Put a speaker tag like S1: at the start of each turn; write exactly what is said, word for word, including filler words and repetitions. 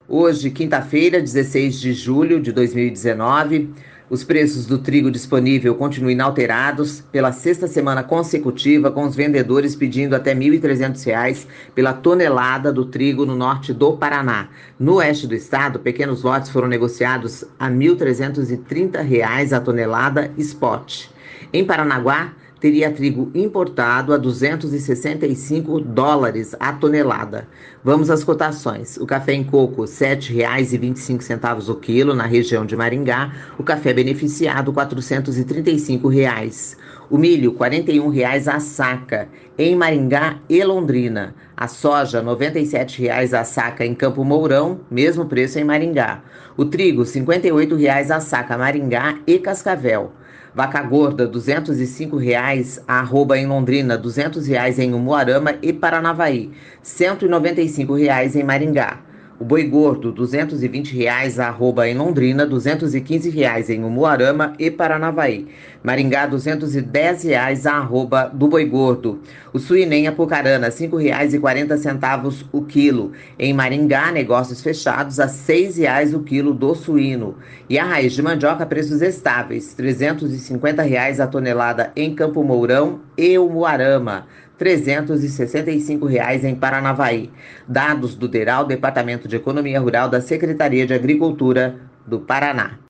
S1: Hoje, quinta-feira, dezesseis de julho de dois mil e dezenove, os preços do trigo disponível continuam inalterados pela sexta semana consecutiva, com os vendedores pedindo até mil e trezentos reais pela tonelada do trigo no norte do Paraná. No oeste do estado, pequenos lotes foram negociados a mil trezentos e trinta reais a tonelada spot. Em Paranaguá, teria trigo importado a duzentos e sessenta e cinco dólares a tonelada. Vamos às cotações. O café em coco, sete reais e vinte e cinco centavos o quilo na região de Maringá. O café beneficiado, quatrocentos e trinta e cinco reais. O milho, quarenta e um reais a saca em Maringá e Londrina. A soja, noventa e sete reais a saca em Campo Mourão, mesmo preço em Maringá. O trigo, cinquenta e oito reais a saca Maringá e Cascavel. Vaca gorda, duzentos e cinco reais a arroba em Londrina, duzentos reais em Umuarama e Paranavaí, cento e noventa e cinco reais em Maringá. O boi gordo, duzentos e vinte reais a arroba em Londrina, duzentos e quinze reais em Umuarama e Paranavaí. Maringá, duzentos e dez reais a arroba do boi gordo. O suíno em Apucarana, cinco reais e quarenta centavos o quilo. Em Maringá, negócios fechados a seis reais o quilo do suíno. E a raiz de mandioca, preços estáveis, trezentos e cinquenta reais a tonelada em Campo Mourão e Umuarama. trezentos e sessenta e cinco reais em Paranavaí. Dados do DERAL, Departamento de Economia Rural da Secretaria de Agricultura do Paraná.